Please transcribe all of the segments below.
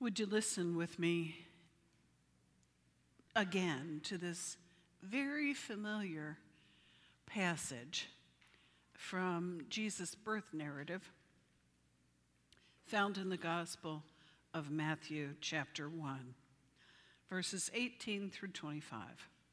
Would you listen with me again to this very familiar passage from Jesus' birth narrative found in the Gospel of Matthew chapter 1, verses 18 through 25.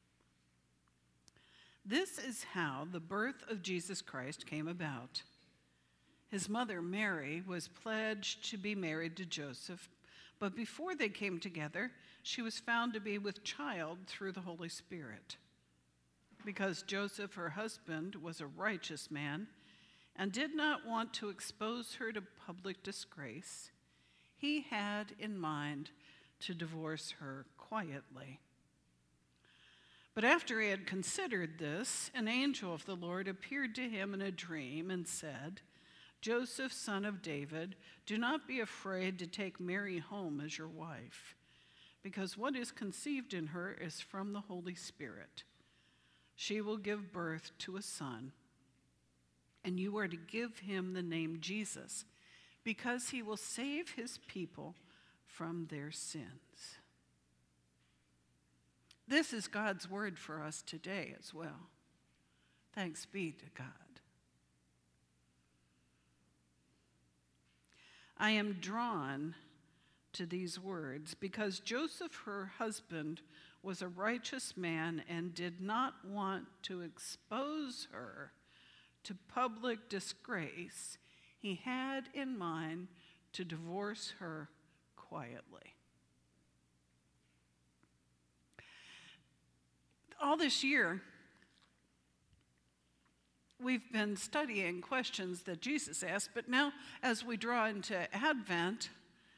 This is how the birth of Jesus Christ came about. His mother Mary was pledged to be married to Joseph, but before they came together, she was found to be with child through the Holy Spirit. Because Joseph, her husband, was a righteous man and did not want to expose her to public disgrace, he had in mind to divorce her quietly. But after he had considered this, an angel of the Lord appeared to him in a dream and said, "Joseph, son of David, do not be afraid to take Mary home as your wife, because what is conceived in her is from the Holy Spirit. She will give birth to a son, and you are to give him the name Jesus, because he will save his people from their sins." This is God's word for us today as well. Thanks be to God. I am drawn to these words because Joseph, her husband, was a righteous man and did not want to expose her to public disgrace. He had in mind to divorce her quietly. All this year, we've been studying questions that Jesus asked, but now as we draw into Advent,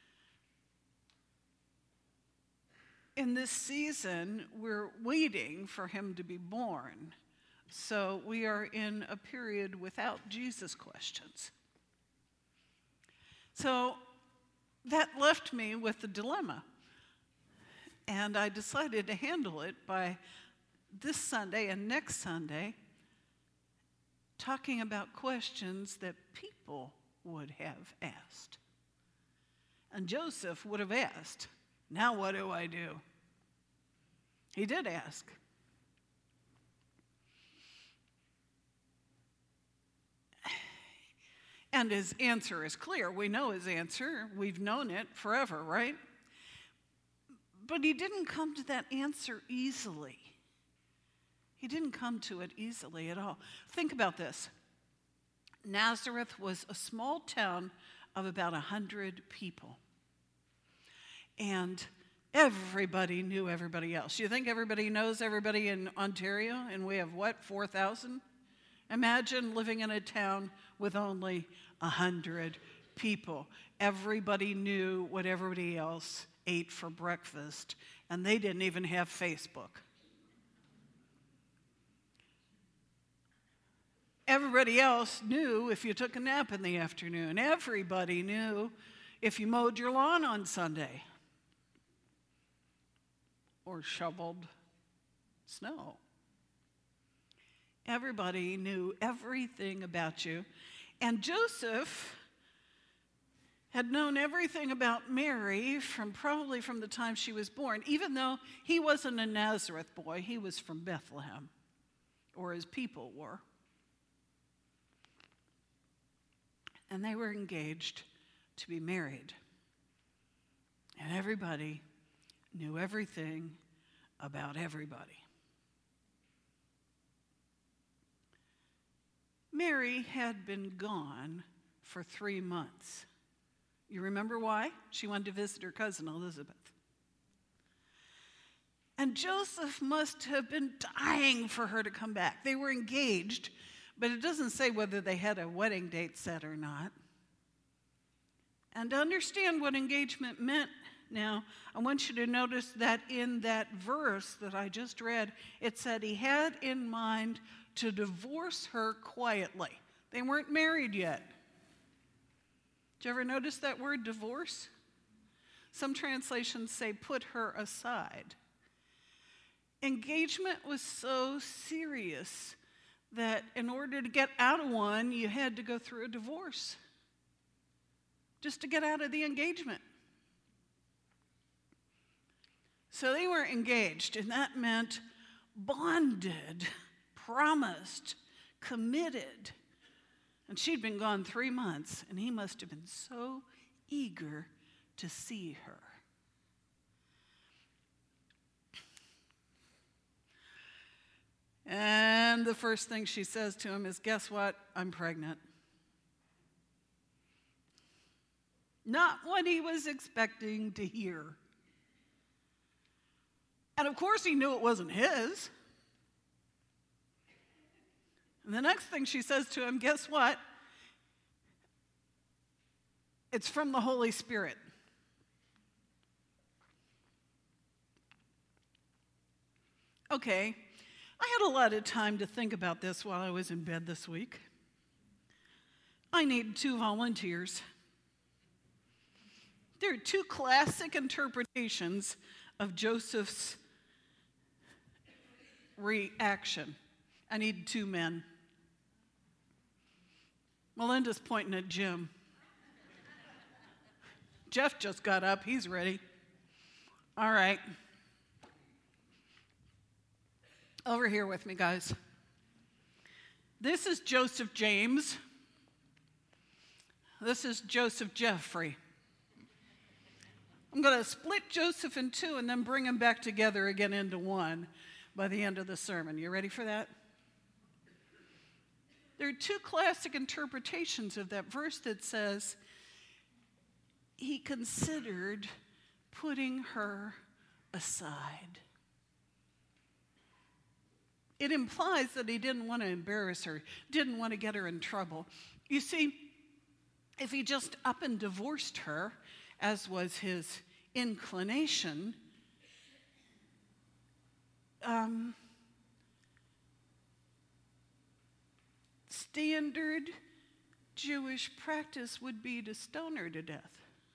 in this season, we're waiting for him to be born. So we are in a period without Jesus questions. So that left me with a dilemma. And I decided to handle it by this Sunday and next Sunday talking about questions that people would have asked. And Joseph would have asked, "Now what do I do?" He did ask. And his answer is clear. We know his answer. We've known it forever, right? But he didn't come to that answer easily. He didn't come to it easily at all. Think about this. Nazareth was a small town of about 100 people. And everybody knew everybody else. You think everybody knows everybody in Ontario? And we have what, 4,000? Imagine living in a town with only 100 people. Everybody knew what everybody else ate for breakfast, and they didn't even have Facebook. Everybody else knew if you took a nap in the afternoon. Everybody knew if you mowed your lawn on Sunday or shoveled snow. Everybody knew everything about you. And Joseph had known everything about Mary probably from the time she was born. Even though he wasn't a Nazareth boy, he was from Bethlehem, or his people were. And they were engaged to be married. And everybody knew everything about everybody. Mary had been gone for 3 months. You remember why? She wanted to visit her cousin Elizabeth. And Joseph must have been dying for her to come back. They were engaged, but it doesn't say whether they had a wedding date set or not. And to understand what engagement meant now, I want you to notice that in that verse that I just read, it said he had in mind to divorce her quietly. They weren't married yet. Did you ever notice that word, divorce? Some translations say put her aside. Engagement was so serious that in order to get out of one, you had to go through a divorce just to get out of the engagement. So they were engaged, and that meant bonded, promised, committed. And she'd been gone 3 months, and he must have been so eager to see her. And the first thing she says to him is, guess what? I'm pregnant. Not what he was expecting to hear. And of course he knew it wasn't his. And the next thing she says to him, guess what? It's from the Holy Spirit. Okay, I had a lot of time to think about this while I was in bed this week. I need 2 volunteers. There are 2 classic interpretations of Joseph's reaction. I need 2 men. Melinda's pointing at Jim. Jeff just got up. He's ready. All right. Over here with me, guys. This is Joseph James. This is Joseph Jeffrey. I'm going to split Joseph in 2 and then bring them back together again into 1 by the end of the sermon. You ready for that? There are 2 classic interpretations of that verse that says he considered putting her aside. It implies that he didn't want to embarrass her, didn't want to get her in trouble. You see, if he just up and divorced her, as was his inclination, standard Jewish practice would be to stone her to death.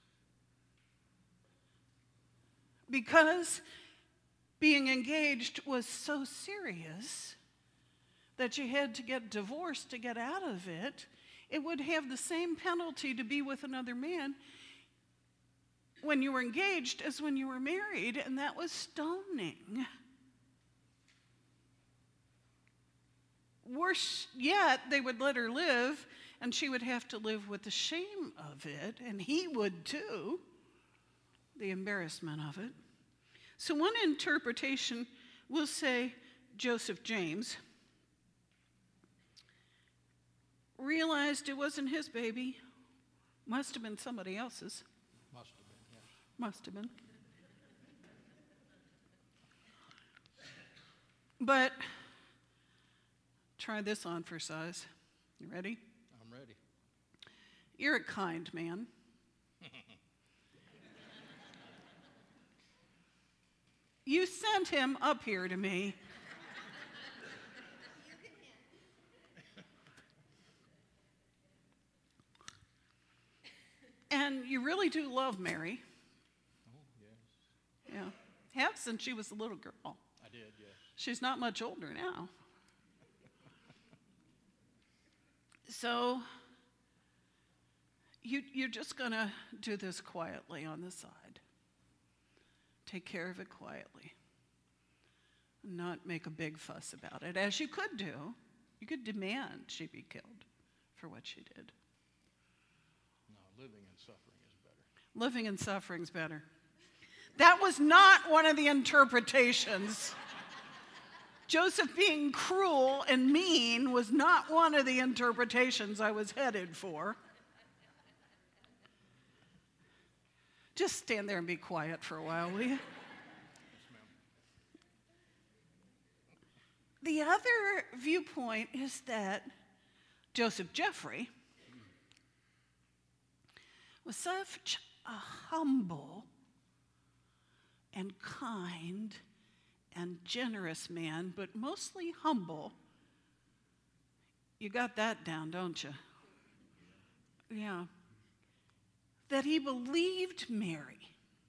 Because being engaged was so serious that you had to get divorced to get out of it, it would have the same penalty to be with another man when you were engaged as when you were married, and that was stoning. Worse yet, they would let her live, and she would have to live with the shame of it, and he would too, the embarrassment of it. So one interpretation will say Joseph James realized it wasn't his baby, must have been somebody else's. Must have been, yes. Must have been. But try this on for size. You ready? I'm ready. You're a kind man. You sent him up here to me. And you really do love Mary. Oh, yes. Yeah. Have since she was a little girl. I did, yes. She's not much older now. So you're just going to do this quietly on the side. Take care of it quietly. And not make a big fuss about it, as you could do. You could demand she be killed for what she did. No, living and suffering is better. Living and suffering's better. That was not one of the interpretations. Joseph being cruel and mean was not one of the interpretations I was headed for. Just stand there and be quiet for a while, will you? Yes, ma'am. The other viewpoint is that Joseph Jeffrey was such a humble and kind and generous man, but mostly humble. You got that down, don't you? Yeah. That he believed Mary.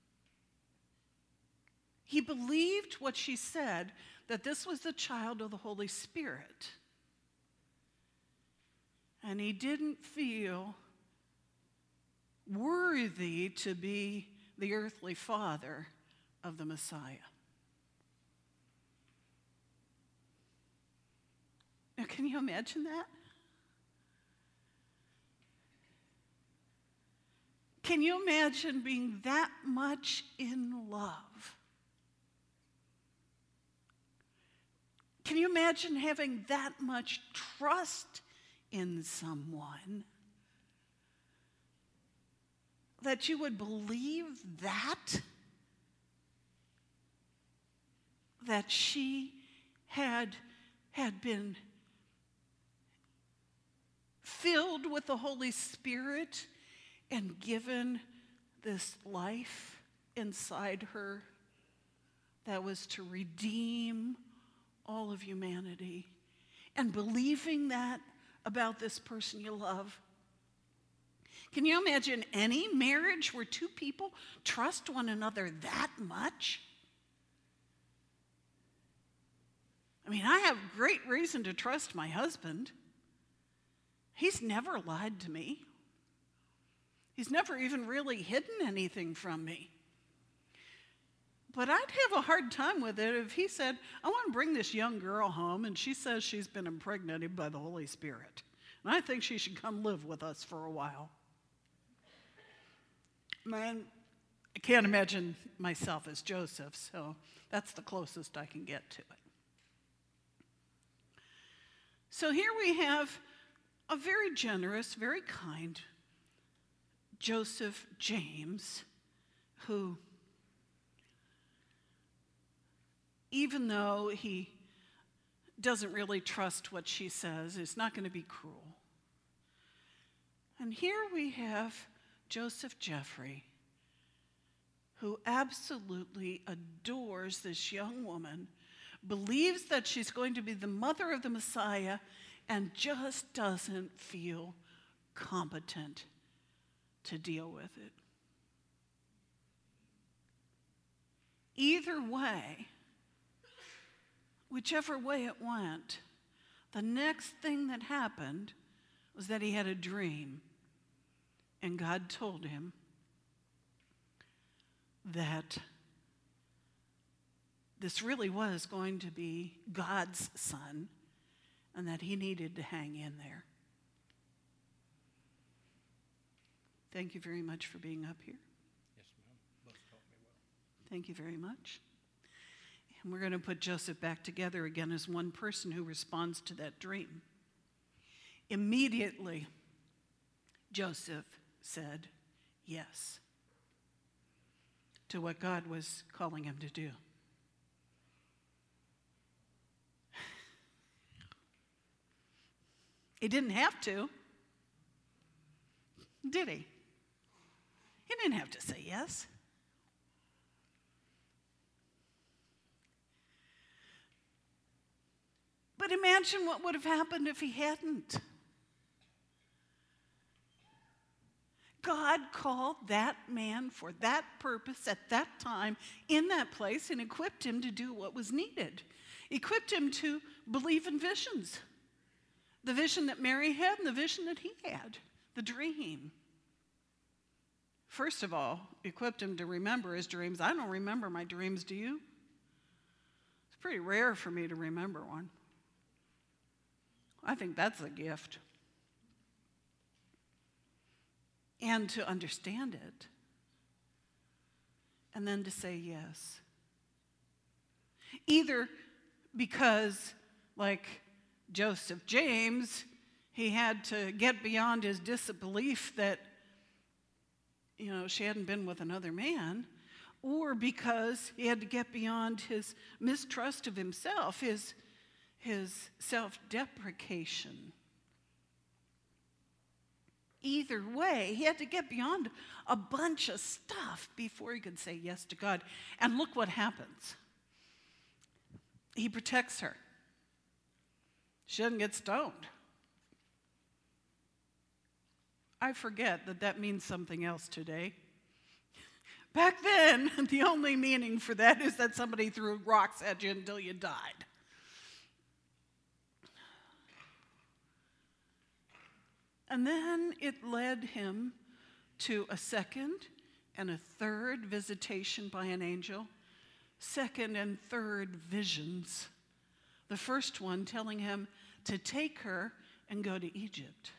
He believed what she said, that this was the child of the Holy Spirit. And he didn't feel worthy to be the earthly father of the Messiah. Now, can you imagine that? Can you imagine being that much in love? Can you imagine having that much trust in someone that you would believe that she had been filled with the Holy Spirit and given this life inside her that was to redeem all of humanity, and believing that about this person you love? Can you imagine any marriage where two people trust one another that much? I mean, I have great reason to trust my husband. He's never lied to me. He's never even really hidden anything from me. But I'd have a hard time with it if he said, I want to bring this young girl home, and she says she's been impregnated by the Holy Spirit, and I think she should come live with us for a while. Man, I can't imagine myself as Joseph, so that's the closest I can get to it. So here we have a very generous, very kind Joseph James, who, even though he doesn't really trust what she says, is not going to be cruel. And here we have Joseph Jeffrey, who absolutely adores this young woman, believes that she's going to be the mother of the Messiah, and just doesn't feel competent to deal with it. Either way, whichever way it went, the next thing that happened was that he had a dream, and God told him that this really was going to be God's son, and that he needed to hang in there. Thank you very much for being up here. Yes, ma'am. Both taught me well. Thank you very much. And we're going to put Joseph back together again as one person who responds to that dream. Immediately, Joseph said yes to what God was calling him to do. He didn't have to, did he? He didn't have to say yes. But imagine what would have happened if he hadn't. God called that man for that purpose at that time, in that place, and equipped him to do what was needed. Equipped him to believe in visions. The vision that Mary had and the vision that he had, the dream. First of all, equipped him to remember his dreams. I don't remember my dreams, do you? It's pretty rare for me to remember one. I think that's a gift. And to understand it. And then to say yes. Either because, like Joseph James, he had to get beyond his disbelief that, she hadn't been with another man, or because he had to get beyond his mistrust of himself, his self-deprecation. Either way, he had to get beyond a bunch of stuff before he could say yes to God. And look what happens. He protects her. She doesn't get stoned. I forget that means something else today. Back then, the only meaning for that is that somebody threw rocks at you until you died. And then it led him to a second and a third visitation by an angel second and third visions. The first one telling him to take her and go to Egypt.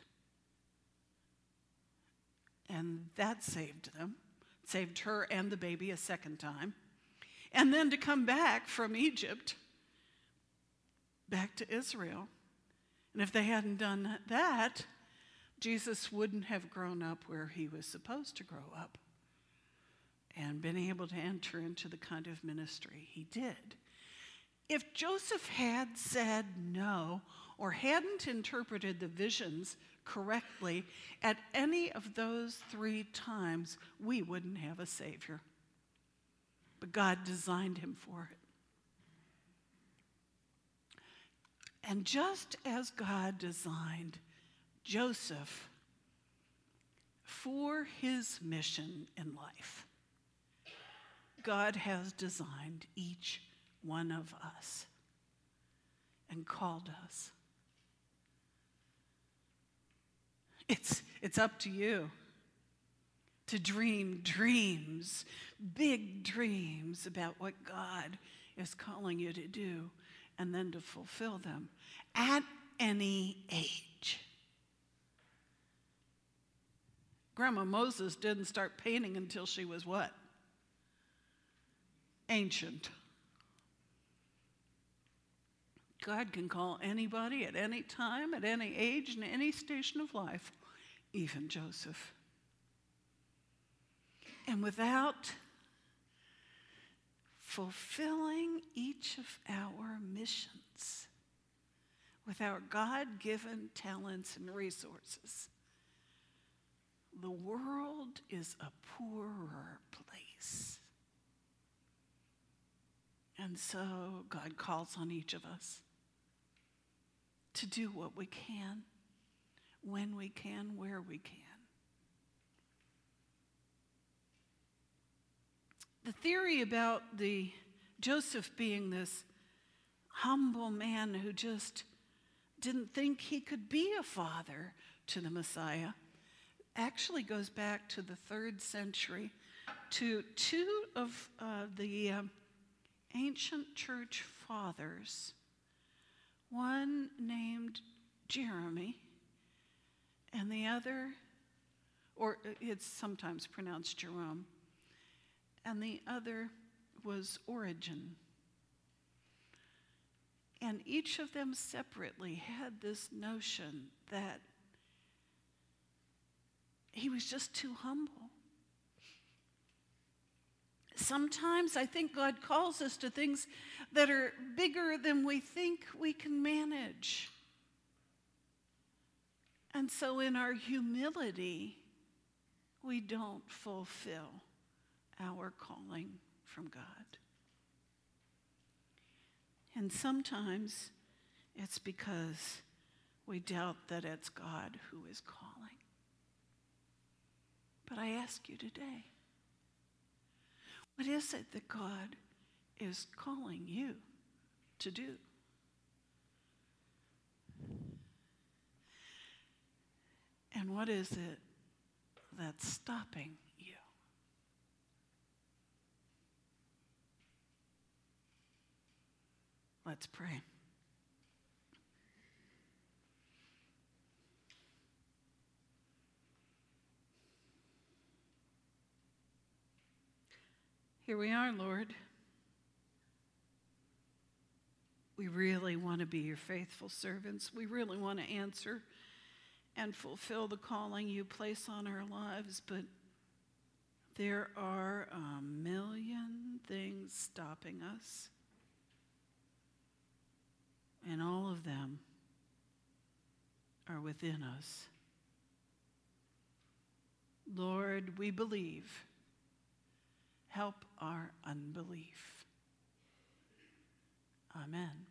And that saved them, saved her and the baby a second time. And then to come back from Egypt back to Israel. And if they hadn't done that, Jesus wouldn't have grown up where he was supposed to grow up and been able to enter into the kind of ministry he did. If Joseph had said no or hadn't interpreted the visions correctly at any of those 3 times, we wouldn't have a Savior. But God designed him for it. And just as God designed Joseph for his mission in life, God has designed each one of us and called us. It's up to you to dream dreams, big dreams about what God is calling you to do, and then to fulfill them at any age. Grandma Moses didn't start painting until she was what? Ancient. God can call anybody at any time, at any age, in any station of life, even Joseph. And without fulfilling each of our missions, with our God-given talents and resources, the world is a poorer place. And so God calls on each of us to do what we can, when we can, where we can. The theory about Joseph being this humble man who just didn't think he could be a father to the Messiah actually goes back to the 3rd century to 2 of the ancient church fathers, one named Jeremy and the other, or it's sometimes pronounced Jerome, and the other was Origen. And each of them separately had this notion that he was just too humble. Sometimes I think God calls us to things that are bigger than we think we can manage. And so in our humility, we don't fulfill our calling from God. And sometimes it's because we doubt that it's God who is calling. But I ask you today, what is it that God is calling you to do? And what is it that's stopping you? Let's pray. Here we are, Lord. We really want to be your faithful servants. We really want to answer and fulfill the calling you place on our lives, but there are a million things stopping us, and all of them are within us. Lord, we believe. Help our unbelief. Amen.